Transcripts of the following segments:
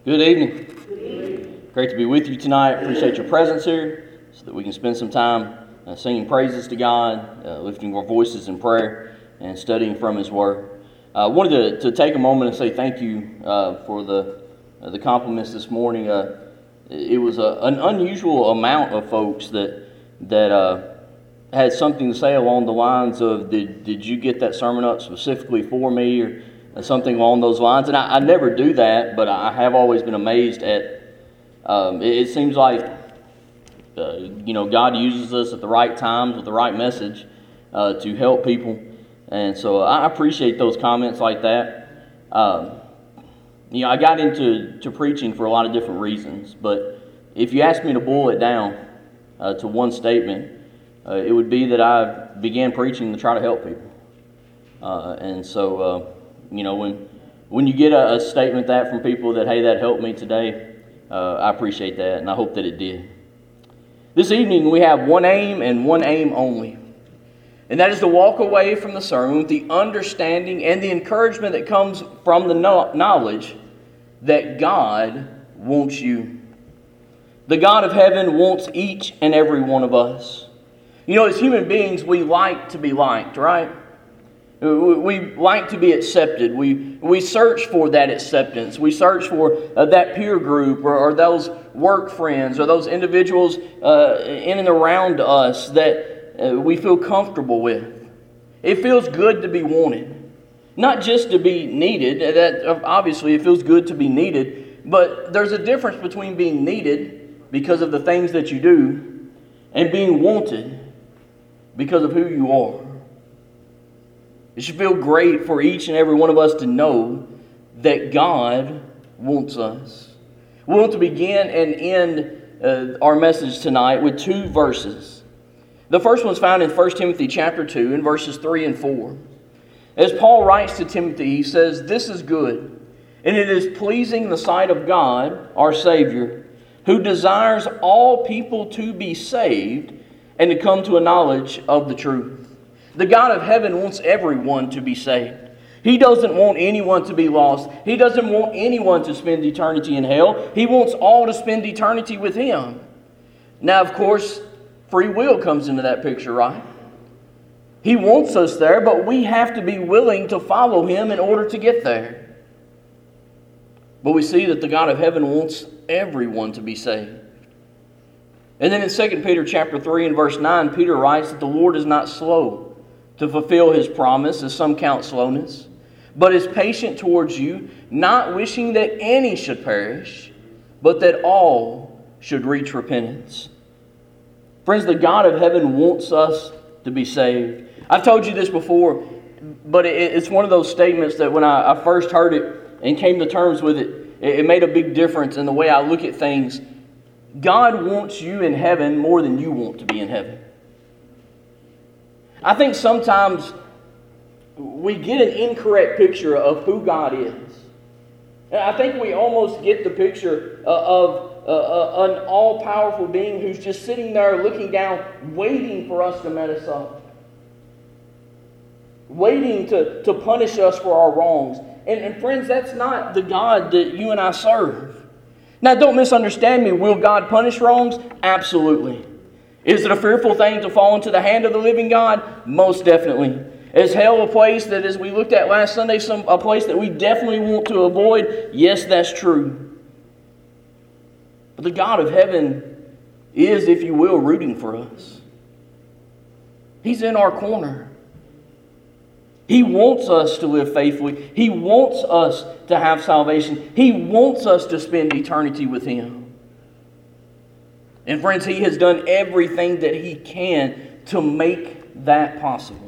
Good evening. Great to be with you tonight. Appreciate your presence here so that we can spend some time singing praises to God, lifting our voices in prayer, and studying from His Word. I wanted to take a moment and say thank you for the compliments this morning. It was an unusual amount of folks that had something to say along the lines of, did you get that sermon up specifically for me, or something along those lines. And I never do that, but I have always been amazed at, it seems like, God uses us at the right times with the right message to help people. And so I appreciate those comments like that. I got into preaching for a lot of different reasons, but if you ask me to boil it down to one statement, it would be that I began preaching to try to help people. When you get a statement that from people that, hey, that helped me today, I appreciate that, and I hope that it did. This evening we have one aim and one aim only, and that is to walk away from the sermon with the understanding and the encouragement that comes from the knowledge that God wants you. The God of heaven wants each and every one of us. As human beings, we like to be liked, right? We like to be accepted. We search for that acceptance. We search for that peer group or those work friends or those individuals in and around us that we feel comfortable with. It feels good to be wanted. Not just to be needed. That obviously it feels good to be needed. But there's a difference between being needed because of the things that you do and being wanted because of who you are. It should feel great for each and every one of us to know that God wants us. We want to begin and end our message tonight with two verses. The first one's found in 1 Timothy chapter 2 in verses 3 and 4. As Paul writes to Timothy, he says, "This is good, and it is pleasing in the sight of God, our Savior, who desires all people to be saved and to come to a knowledge of the truth." The God of heaven wants everyone to be saved. He doesn't want anyone to be lost. He doesn't want anyone to spend eternity in hell. He wants all to spend eternity with Him. Now, of course, free will comes into that picture, right? He wants us there, but we have to be willing to follow Him in order to get there. But we see that the God of heaven wants everyone to be saved. And then in 2 Peter chapter 3 and verse 9, Peter writes that the Lord is not slow to fulfill His promise, as some count slowness, but is patient towards you, not wishing that any should perish, but that all should reach repentance. Friends, the God of heaven wants us to be saved. I've told you this before, but it's one of those statements that when I first heard it and came to terms with it, it made a big difference in the way I look at things. God wants you in heaven more than you want to be in heaven. I think sometimes we get an incorrect picture of who God is. And I think we almost get the picture of an all-powerful being who's just sitting there looking down, waiting for us to mess up. Waiting to punish us for our wrongs. And friends, that's not the God that you and I serve. Now, don't misunderstand me. Will God punish wrongs? Absolutely. Is it a fearful thing to fall into the hand of the living God? Most definitely. Is hell a place that, as we looked at last Sunday, a place that we definitely want to avoid? Yes, that's true. But the God of heaven is, if you will, rooting for us. He's in our corner. He wants us to live faithfully. He wants us to have salvation. He wants us to spend eternity with Him. And friends, He has done everything that He can to make that possible.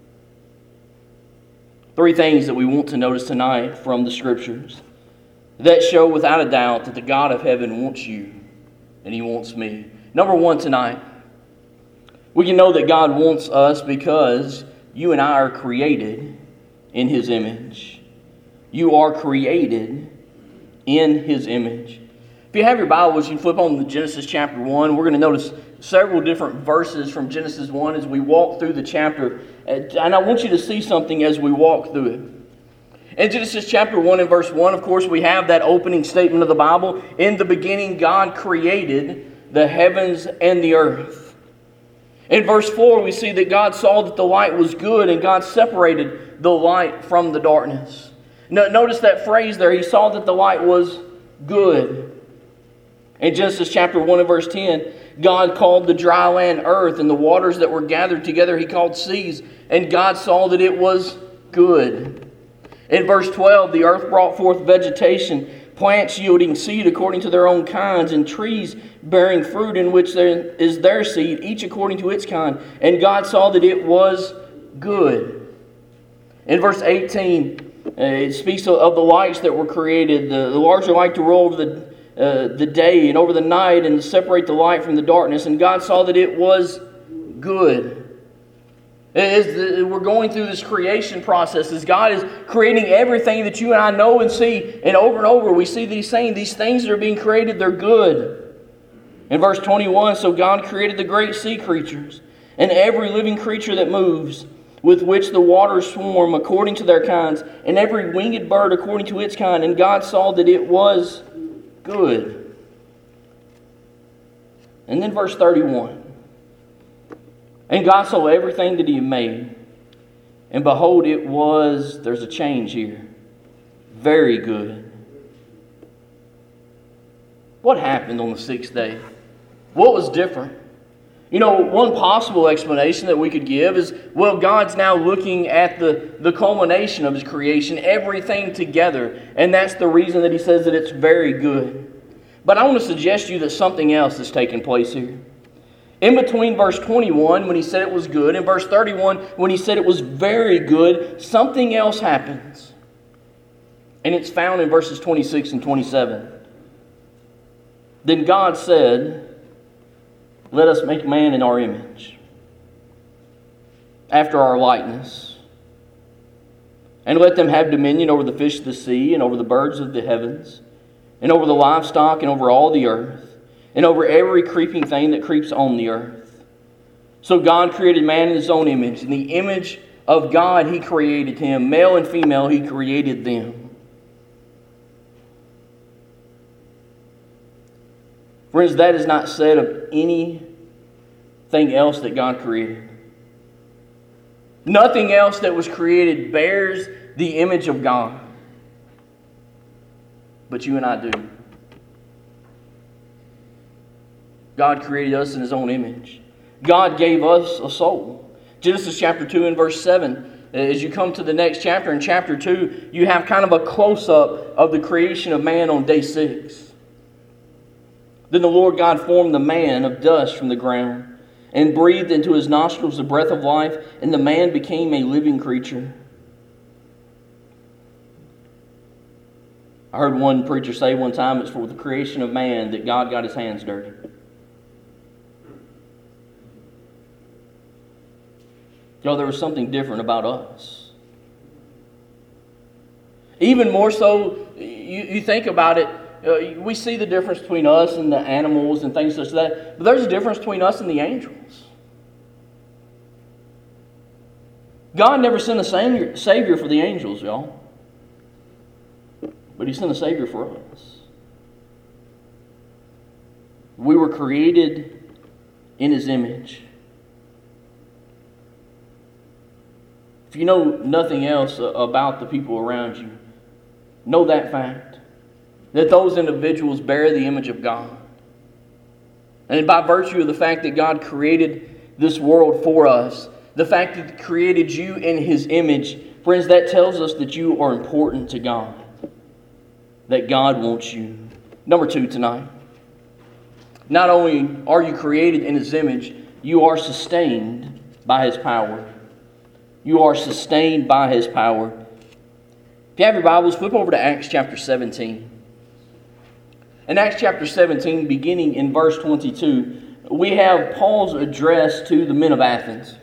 Three things that we want to notice tonight from the Scriptures that show without a doubt that the God of heaven wants you and He wants me. Number one tonight, we can know that God wants us because you and I are created in His image. You are created in His image. If you have your Bibles, you can flip on to Genesis chapter 1. We're going to notice several different verses from Genesis 1 as we walk through the chapter. And I want you to see something as we walk through it. In Genesis chapter 1 and verse 1, of course, we have that opening statement of the Bible. In the beginning, God created the heavens and the earth. In verse 4, we see that God saw that the light was good, and God separated the light from the darkness. Notice that phrase there. He saw that the light was good. In Genesis chapter 1 and verse 10, God called the dry land earth, and the waters that were gathered together He called seas. And God saw that it was good. In verse 12, the earth brought forth vegetation, plants yielding seed according to their own kinds, and trees bearing fruit in which there is their seed, each according to its kind. And God saw that it was good. In verse 18, it speaks of the lights that were created, the larger light to rule over the day and over the night, and to separate the light from the darkness. And God saw that it was good. We're going through this creation process, as God is creating everything that you and I know and see, and over we see that He's saying these things that are being created, they're good. In verse 21, so God created the great sea creatures and every living creature that moves, with which the waters swarm according to their kinds, and every winged bird according to its kind. And God saw that it was good. And then verse 31. And God saw everything that He had made, and behold, it was, there's a change here, very good. What happened on the sixth day? What was different? You know, one possible explanation that we could give is, well, God's now looking at the culmination of His creation, everything together, and that's the reason that He says that it's very good. But I want to suggest to you that something else is taking place here. In between verse 21, when He said it was good, and verse 31, when He said it was very good, something else happens. And it's found in verses 26 and 27. Then God said, let us make man in our image, after our likeness, and let them have dominion over the fish of the sea, and over the birds of the heavens, and over the livestock, and over all the earth, and over every creeping thing that creeps on the earth. So God created man in His own image. In the image of God He created him. Male and female He created them. Friends, that is not said of anything else that God created. Nothing else that was created bears the image of God. But you and I do. God created us in His own image. God gave us a soul. Genesis chapter 2 and verse 7. As you come to the next chapter, in chapter 2, you have kind of a close-up of the creation of man on day 6. Then the Lord God formed the man of dust from the ground, and breathed into his nostrils the breath of life, and the man became a living creature. I heard one preacher say one time, it's for the creation of man that God got His hands dirty. Y'all, there was something different about us. Even more so, you think about it, we see the difference between us and the animals and things such as that, but there's a difference between us and the angels. God never sent a Savior for the angels, y'all. But He sent a Savior for us. We were created in His image. If you know nothing else about the people around you, know that fact. That those individuals bear the image of God. And by virtue of the fact that God created this world for us, the fact that He created you in His image, friends, that tells us that you are important to God. That God wants you. Number 2 tonight. Not only are you created in His image, you are sustained by His power. You are sustained by His power. If you have your Bibles, flip over to Acts chapter 17. In Acts chapter 17, beginning in verse 22, we have Paul's address to the men of Athens.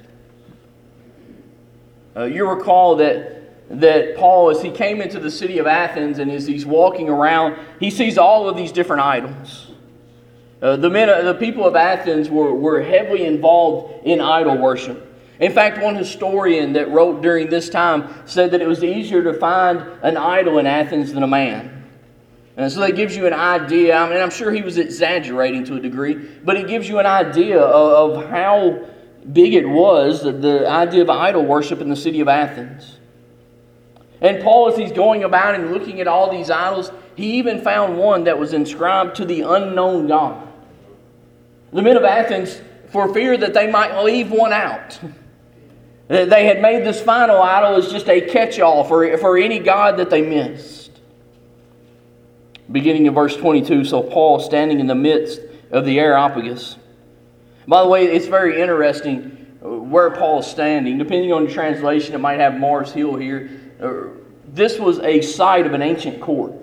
You recall that Paul, as he came into the city of Athens and as he's walking around, he sees all of these different idols. The people of Athens were heavily involved in idol worship. In fact, one historian that wrote during this time said that it was easier to find an idol in Athens than a man. And so that gives you an idea. I mean, I'm sure he was exaggerating to a degree, but it gives you an idea of how big it was, the idea of idol worship in the city of Athens. And Paul, as he's going about and looking at all these idols, he even found one that was inscribed to the unknown God. The men of Athens, for fear that they might leave one out, they had made this final idol as just a catch-all for any god that they missed. Beginning in verse 22, so Paul standing in the midst of the Areopagus. By the way, it's very interesting where Paul is standing. Depending on your translation, it might have Mars Hill here. This was a site of an ancient court.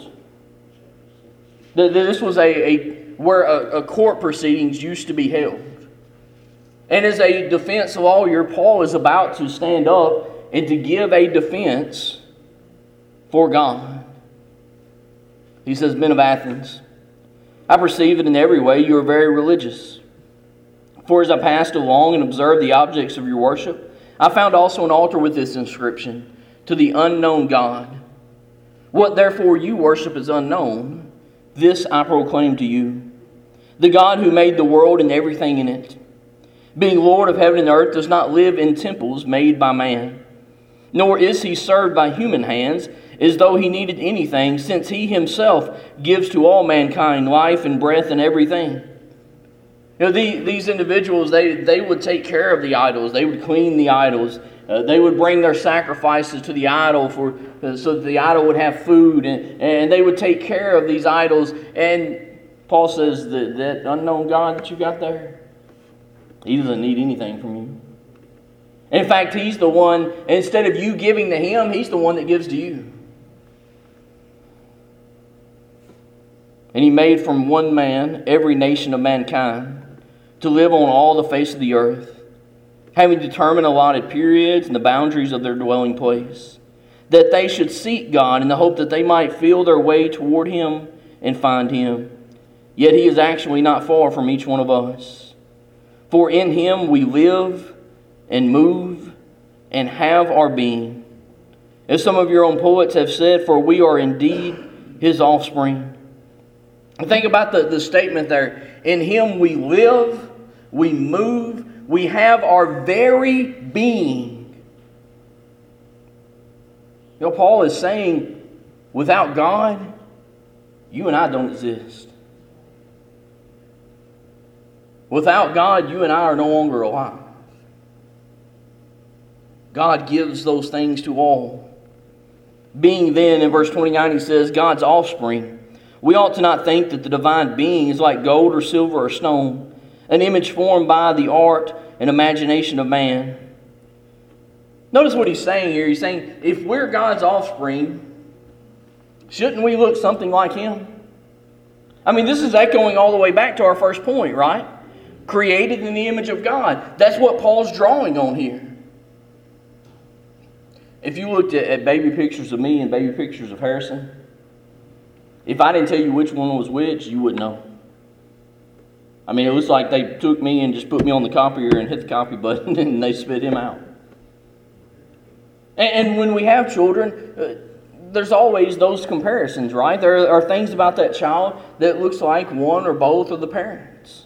This was where a court proceedings used to be held. And as a defense lawyer, Paul is about to stand up and to give a defense for God. He says, "Men of Athens, I perceive that in every way you are very religious. For as I passed along and observed the objects of your worship, I found also an altar with this inscription, to the unknown God. What therefore you worship is unknown, this I proclaim to you. The God who made the world and everything in it, being Lord of heaven and earth, does not live in temples made by man, nor is he served by human hands, as though he needed anything, since he himself gives to all mankind life and breath and everything." You know, these individuals, they would take care of the idols. They would clean the idols. They would bring their sacrifices to the idol so that the idol would have food. And they would take care of these idols. And Paul says that unknown God that you got there, he doesn't need anything from you. In fact, he's the one, instead of you giving to him, he's the one that gives to you. And he made from one man every nation of mankind to live on all the face of the earth, having determined allotted periods and the boundaries of their dwelling place, that they should seek God in the hope that they might feel their way toward him and find him. Yet he is actually not far from each one of us. For in him we live and move and have our being. As some of your own poets have said, for we are indeed his offspring. And think about the statement there. In him we live, we move, we have our very being. You know, Paul is saying, without God, you and I don't exist. Without God, you and I are no longer alive. God gives those things to all. Being then, in verse 29, he says, God's offspring. We ought to not think that the divine being is like gold or silver or stone, an image formed by the art and imagination of man. Notice what he's saying here. He's saying, if we're God's offspring, shouldn't we look something like him? I mean, this is echoing all the way back to our first point, right? Created in the image of God. That's what Paul's drawing on here. If you looked at baby pictures of me and baby pictures of Harrison, if I didn't tell you which one was which, you wouldn't know. I mean, it looks like they took me and just put me on the copier and hit the copy button and they spit him out. And when we have children, there's always those comparisons, right? There are things about that child that looks like one or both of the parents.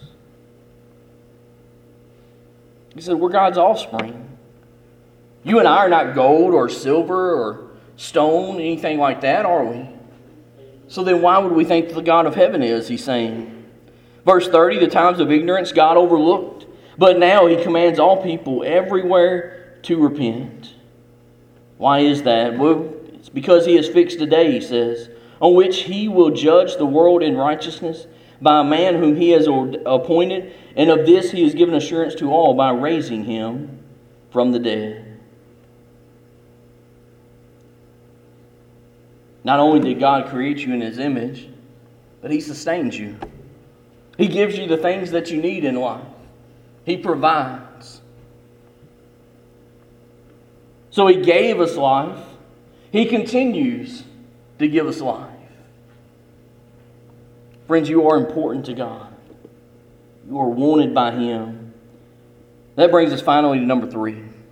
He said, we're God's offspring. You and I are not gold or silver or stone, anything like that, are we? So then why would we think that the God of heaven is, he's saying? Verse 30, the times of ignorance God overlooked, but now he commands all people everywhere to repent. Why is that? Well, it's because he has fixed a day, he says, on which he will judge the world in righteousness by a man whom he has appointed, and of this he has given assurance to all by raising him from the dead. Not only did God create you in his image, but he sustains you. He gives you the things that you need in life. He provides. So he gave us life. He continues to give us life. Friends, you are important to God. You are wanted by him. That brings us finally to number 3.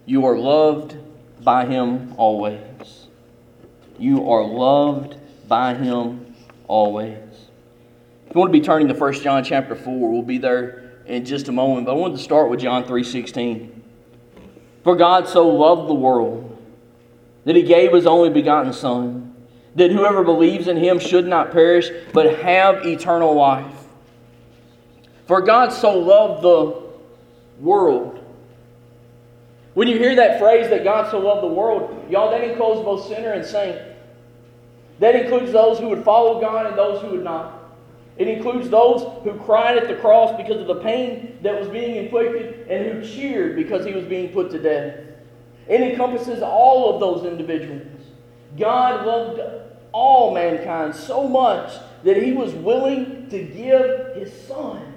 You are loved by Him always. You are loved by Him always. If you want to be turning to 1 John chapter 4, we'll be there in just a moment. But I wanted to start with John 3:16. For God so loved the world that He gave His only begotten Son, that whoever believes in Him should not perish, but have eternal life. For God so loved the world. When you hear that phrase, that God so loved the world, y'all, that includes both sinner and saint. That includes those who would follow God and those who would not. It includes those who cried at the cross because of the pain that was being inflicted and who cheered because He was being put to death. It encompasses all of those individuals. God loved all mankind so much that He was willing to give His Son.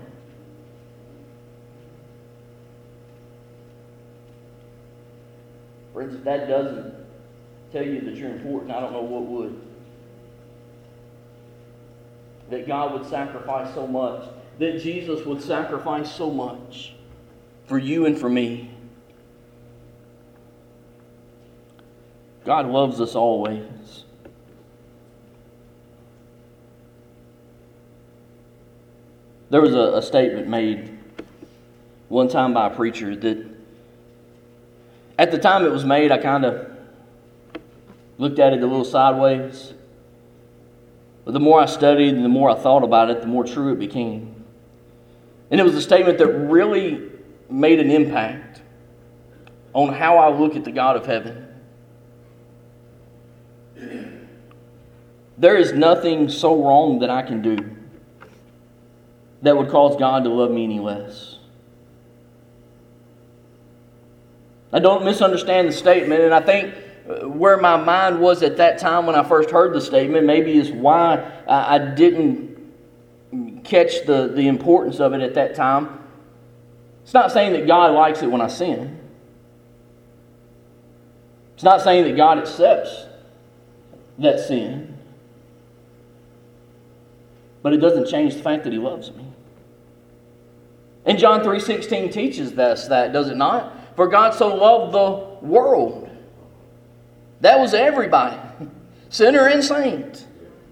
Friends, if that doesn't tell you that you're important, I don't know what would. That God would sacrifice so much. That Jesus would sacrifice so much for you and for me. God loves us always. There was a statement made one time by a preacher that at the time it was made, I kind of looked at it a little sideways. But the more I studied and the more I thought about it, the more true it became. And it was a statement that really made an impact on how I look at the God of heaven. There is nothing so wrong that I can do that would cause God to love me any less. I don't misunderstand the statement, and I think where my mind was at that time when I first heard the statement maybe is why I didn't catch the importance of it at that time. It's not saying that God likes it when I sin. It's not saying that God accepts that sin. But it doesn't change the fact that He loves me. And John 3:16 teaches us that, does it not? For God so loved the world. That was everybody, sinner and saint.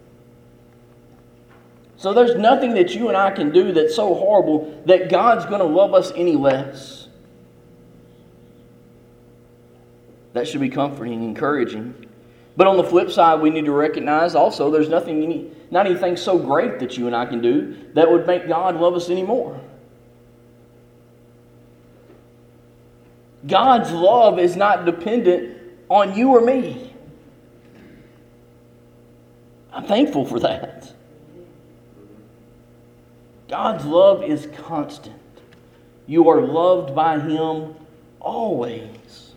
So there's nothing that you and I can do that's so horrible that God's going to love us any less. That should be comforting and encouraging. But on the flip side, we need to recognize also there's not anything so great that you and I can do that would make God love us anymore. God's love is not dependent on you or me. I'm thankful for that. God's love is constant. You are loved by Him always.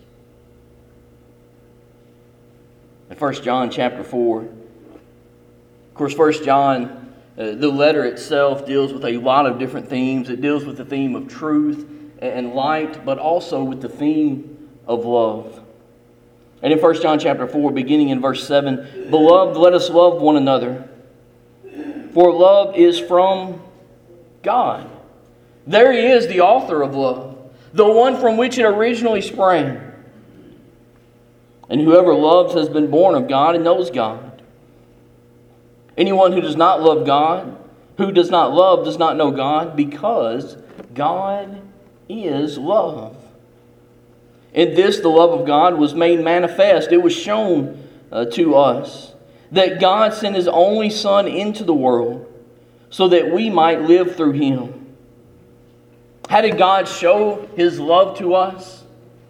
In 1 John chapter 4, of course 1 John, the letter itself deals with a lot of different themes. It deals with the theme of truth and light, but also with the theme of love. And in 1 John chapter 4, beginning in verse 7, Beloved, let us love one another, for love is from God. There He is, the author of love, the one from which it originally sprang. And whoever loves has been born of God and knows God. Anyone who does not love God, who does not love, does not know God, because God is love. In this, the love of God was made manifest. It was shown to us that God sent His only Son into the world so that we might live through Him. How did God show His love to us?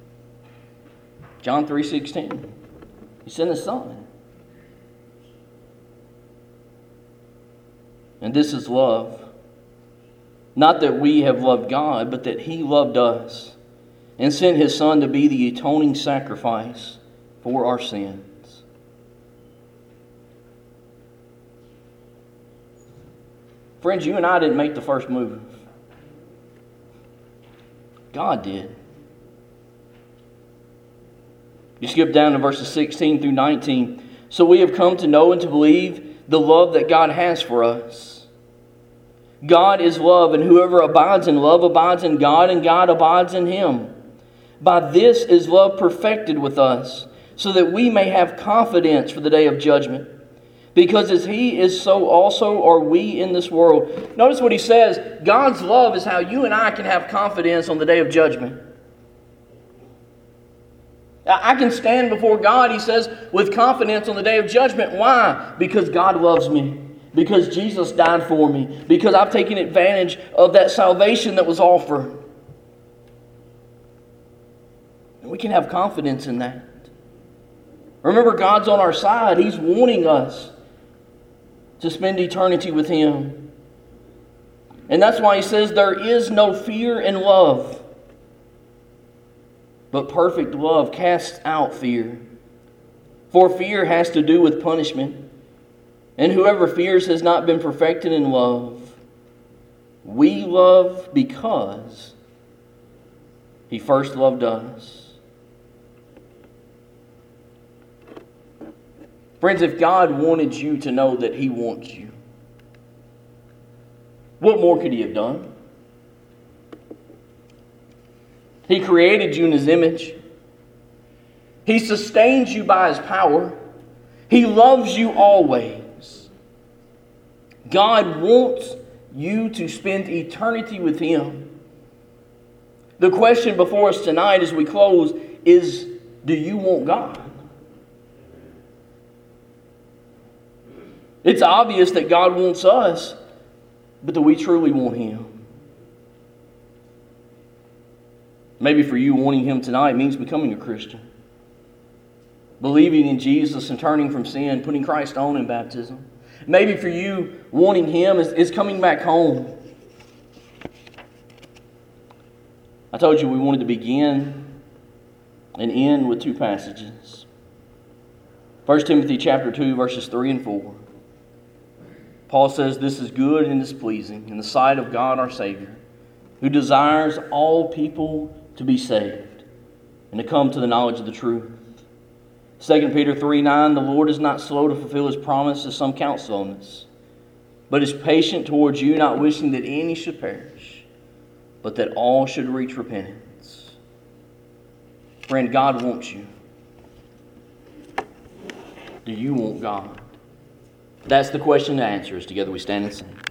John 3:16. He sent His Son. And this is love. Not that we have loved God, but that He loved us and sent His Son to be the atoning sacrifice for our sins. Friends, you and I didn't make the first move. God did. You skip down to verses 16 through 19. So we have come to know and to believe the love that God has for us. God is love, and whoever abides in love abides in God, and God abides in him. By this is love perfected with us, so that we may have confidence for the day of judgment. Because as He is, so also are we in this world. Notice what He says. God's love is how you and I can have confidence on the day of judgment. I can stand before God, He says, with confidence on the day of judgment. Why? Because God loves me. Because Jesus died for me. Because I've taken advantage of that salvation that was offered. And we can have confidence in that. Remember, God's on our side. He's wanting us to spend eternity with Him. And that's why He says there is no fear in love. But perfect love casts out fear. For fear has to do with punishment. And whoever fears has not been perfected in love. We love because He first loved us. Friends, if God wanted you to know that He wants you, what more could He have done? He created you in His image. He sustains you by His power. He loves you always. God wants you to spend eternity with Him. The question before us tonight as we close is, do you want God? It's obvious that God wants us, but do we truly want Him? Maybe for you, wanting Him tonight means becoming a Christian. Believing in Jesus and turning from sin, putting Christ on in baptism. Maybe for you, wanting Him is coming back home. I told you we wanted to begin and end with two passages. 1 Timothy chapter 2, verses 3 and 4. Paul says, "This is good and is pleasing in the sight of God our Savior, who desires all people to be saved and to come to the knowledge of the truth." 2 Peter 3:9, "The Lord is not slow to fulfill His promise, as some count slowness, but is patient towards you, not wishing that any should perish, but that all should reach repentance." Friend, God wants you. Do you want God? That's the question to answer as together we stand and sing.